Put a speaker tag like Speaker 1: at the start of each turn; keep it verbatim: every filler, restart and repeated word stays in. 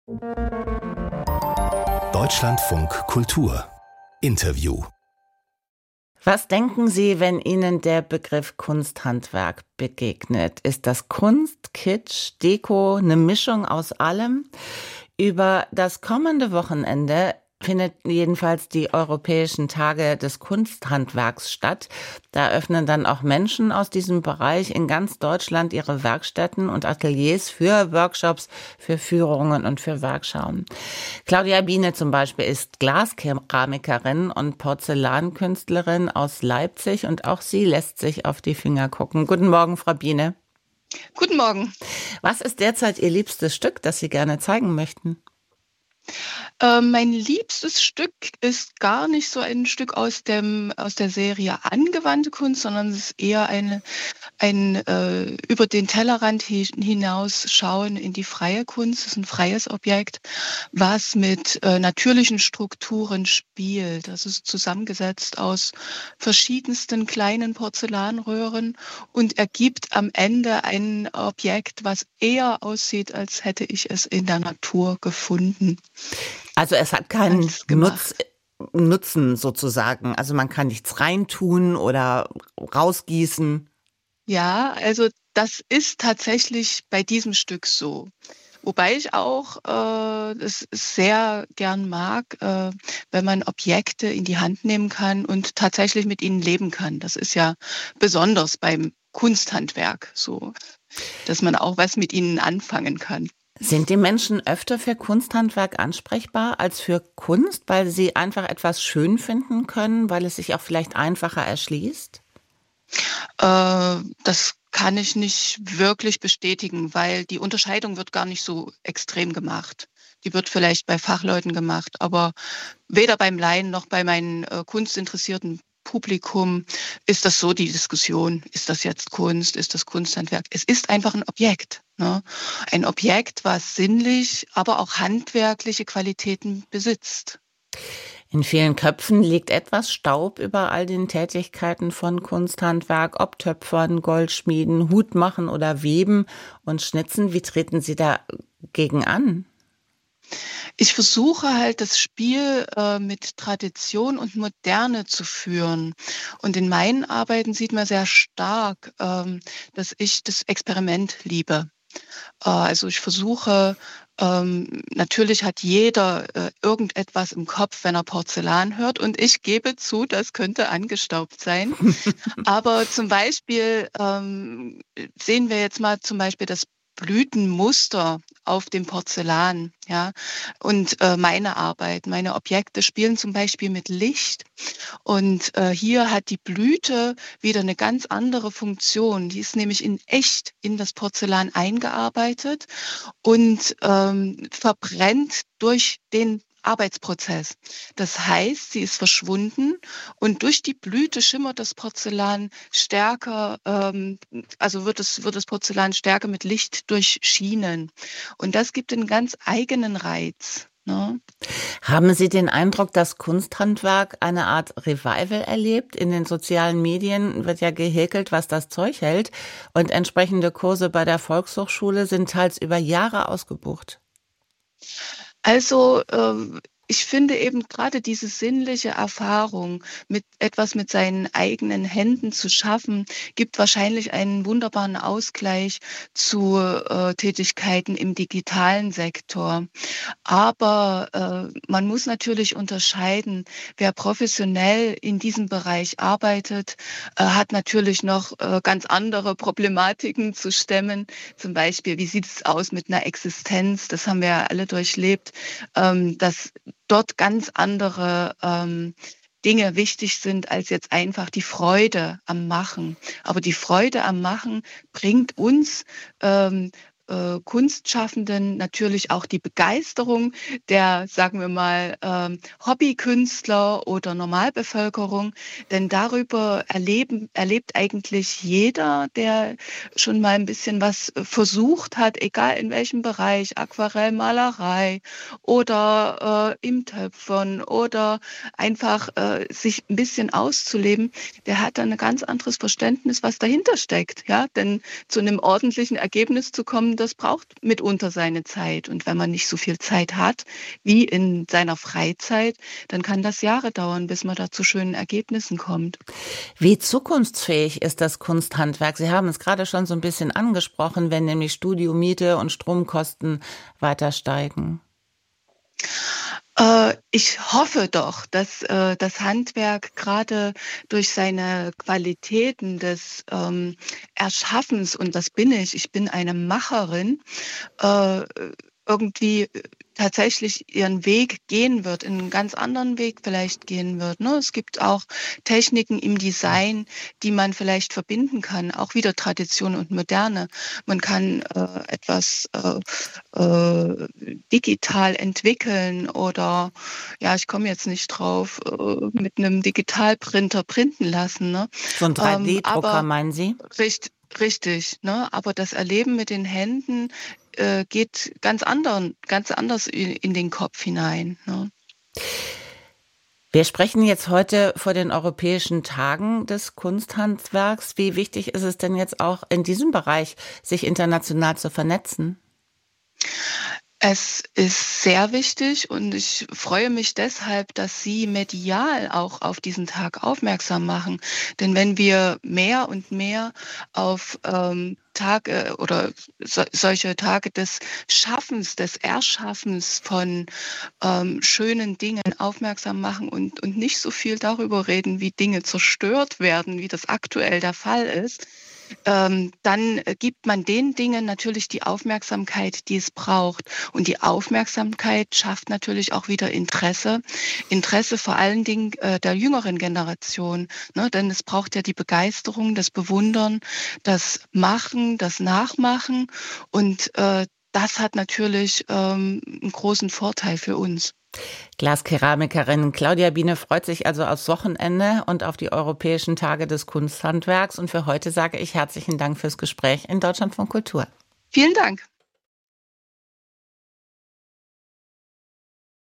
Speaker 1: Deutschlandfunk Kultur Interview.
Speaker 2: Was denken Sie, wenn Ihnen der Begriff Kunsthandwerk begegnet? Ist das Kunst, Kitsch, Deko, eine Mischung aus allem? Über das kommende Wochenende findet jedenfalls die Europäischen Tage des Kunsthandwerks statt. Da öffnen dann auch Menschen aus diesem Bereich in ganz Deutschland ihre Werkstätten und Ateliers für Workshops, für Führungen und für Werkschauen. Claudia Biene zum Beispiel ist Glaskeramikerin und Porzellankünstlerin aus Leipzig und auch sie lässt sich auf die Finger gucken. Guten Morgen, Frau Biene.
Speaker 3: Guten Morgen.
Speaker 2: Was ist derzeit Ihr liebstes Stück, das Sie gerne zeigen möchten?
Speaker 3: Äh, mein liebstes Stück ist gar nicht so ein Stück aus dem aus der Serie angewandte Kunst, sondern es ist eher eine ein äh, über den Tellerrand hi hinaus schauen in die freie Kunst. Es ist ein freies Objekt, was mit äh, natürlichen Strukturen spielt. Das ist zusammengesetzt aus verschiedensten kleinen Porzellanröhren und ergibt am Ende ein Objekt, was eher aussieht, als hätte ich es in der Natur gefunden.
Speaker 2: Also es hat keinen Nutz, Nutzen sozusagen. Also man kann nichts reintun oder rausgießen.
Speaker 3: Ja, also das ist tatsächlich bei diesem Stück so. Wobei ich auch äh, es sehr gern mag, äh, wenn man Objekte in die Hand nehmen kann und tatsächlich mit ihnen leben kann. Das ist ja besonders beim Kunsthandwerk so, dass man auch was mit ihnen anfangen kann.
Speaker 2: Sind die Menschen öfter für Kunsthandwerk ansprechbar als für Kunst, weil sie einfach etwas schön finden können, weil es sich auch vielleicht einfacher erschließt?
Speaker 3: Äh, das kann ich nicht wirklich bestätigen, weil die Unterscheidung wird gar nicht so extrem gemacht. Die wird vielleicht bei Fachleuten gemacht, aber weder beim Laien noch bei meinen äh, kunstinteressierten Publikum ist das so die Diskussion. Ist das jetzt Kunst? Ist das Kunsthandwerk? Es ist einfach ein Objekt. Ne? Ein Objekt, was sinnlich, aber auch handwerkliche Qualitäten besitzt.
Speaker 2: In vielen Köpfen liegt etwas Staub über all den Tätigkeiten von Kunsthandwerk, ob Töpfern, Goldschmieden, Hutmachen oder Weben und Schnitzen. Wie treten Sie dagegen an?
Speaker 3: Ich versuche halt das Spiel äh, mit Tradition und Moderne zu führen. Und in meinen Arbeiten sieht man sehr stark, ähm, dass ich das Experiment liebe. Äh, also ich versuche, ähm, natürlich hat jeder äh, irgendetwas im Kopf, wenn er Porzellan hört. Und ich gebe zu, das könnte angestaubt sein. Aber zum Beispiel ähm, sehen wir jetzt mal zum Beispiel das Blütenmuster auf dem Porzellan, ja. Und äh, meine Arbeit, meine Objekte spielen zum Beispiel mit Licht. Und äh, hier hat die Blüte wieder eine ganz andere Funktion. Die ist nämlich in echt in das Porzellan eingearbeitet und ähm, verbrennt durch den Arbeitsprozess. Das heißt, sie ist verschwunden und durch die Blüte schimmert das Porzellan stärker, ähm, also wird es, wird das Porzellan stärker mit Licht durchschienen. Und das gibt einen ganz eigenen Reiz. Ne?
Speaker 2: Haben Sie den Eindruck, dass Kunsthandwerk eine Art Revival erlebt? In den sozialen Medien wird ja gehäkelt, was das Zeug hält. Und entsprechende Kurse bei der Volkshochschule sind teils über Jahre ausgebucht.
Speaker 3: Also ähm, ich finde eben gerade diese sinnliche Erfahrung, mit etwas mit seinen eigenen Händen zu schaffen, gibt wahrscheinlich einen wunderbaren Ausgleich zu äh, Tätigkeiten im digitalen Sektor. Aber äh, man muss natürlich unterscheiden, wer professionell in diesem Bereich arbeitet, äh, hat natürlich noch äh, ganz andere Problematiken zu stemmen. Zum Beispiel, wie sieht es aus mit einer Existenz? Das haben wir ja alle durchlebt, ähm, dass dort ganz andere ähm, Dinge wichtig sind als jetzt einfach die Freude am Machen. Aber die Freude am Machen bringt uns ähm, äh, Kunstschaffenden natürlich auch die Begeisterung der, sagen wir mal, ähm, Hobbykünstler oder Normalbevölkerung. Denn darüber erleben, erlebt eigentlich jeder, der schon mal ein bisschen was versucht hat, egal in welchem Bereich, Aquarellmalerei oder äh, im Töpfern oder einfach äh, sich ein bisschen auszuleben, der hat dann ein ganz anderes Verständnis, was dahinter steckt. Ja? Denn zu einem ordentlichen Ergebnis zu kommen, und das braucht mitunter seine Zeit. Und wenn man nicht so viel Zeit hat wie in seiner Freizeit, dann kann das Jahre dauern, bis man da zu schönen Ergebnissen kommt.
Speaker 2: Wie zukunftsfähig ist das Kunsthandwerk? Sie haben es gerade schon so ein bisschen angesprochen, wenn nämlich Studiomiete und Stromkosten weiter steigen.
Speaker 3: Äh, ich hoffe doch, dass äh, das Handwerk gerade durch seine Qualitäten des ähm, Erschaffens, und das bin ich, ich bin eine Macherin, äh, irgendwie tatsächlich ihren Weg gehen wird, in einen ganz anderen Weg vielleicht gehen wird. Ne? Es gibt auch Techniken im Design, die man vielleicht verbinden kann, auch wieder Tradition und Moderne. Man kann äh, etwas äh, äh, digital entwickeln oder, ja, ich komme jetzt nicht drauf, äh, mit einem Digitalprinter printen lassen. Ne?
Speaker 2: So ein drei
Speaker 3: Ähm,
Speaker 2: D-Drucker,
Speaker 3: aber
Speaker 2: meinen Sie?
Speaker 3: Richtig, richtig, ne? Aber das Erleben mit den Händen äh, geht ganz anderen, ganz anders in, in den Kopf hinein. Ne?
Speaker 2: Wir sprechen jetzt heute vor den Europäischen Tagen des Kunsthandwerks. Wie wichtig ist es denn jetzt auch in diesem Bereich, sich international zu vernetzen?
Speaker 3: Es ist sehr wichtig und ich freue mich deshalb, dass Sie medial auch auf diesen Tag aufmerksam machen. Denn wenn wir mehr und mehr auf ähm, Tage oder so, solche Tage des Schaffens, des Erschaffens von ähm, schönen Dingen aufmerksam machen und, und nicht so viel darüber reden, wie Dinge zerstört werden, wie das aktuell der Fall ist, ähm, dann gibt man den Dingen natürlich die Aufmerksamkeit, die es braucht. Und die Aufmerksamkeit schafft natürlich auch wieder Interesse. Interesse vor allen Dingen äh, der jüngeren Generation. Ne? Denn es braucht ja die Begeisterung, das Bewundern, das Machen, das Nachmachen. Und äh, das hat natürlich ähm, einen großen Vorteil für uns.
Speaker 2: Glaskeramikerin Claudia Biene freut sich also aufs Wochenende und auf die Europäischen Tage des Kunsthandwerks. Und für heute sage ich herzlichen Dank fürs Gespräch in Deutschlandfunk Kultur.
Speaker 3: Vielen Dank.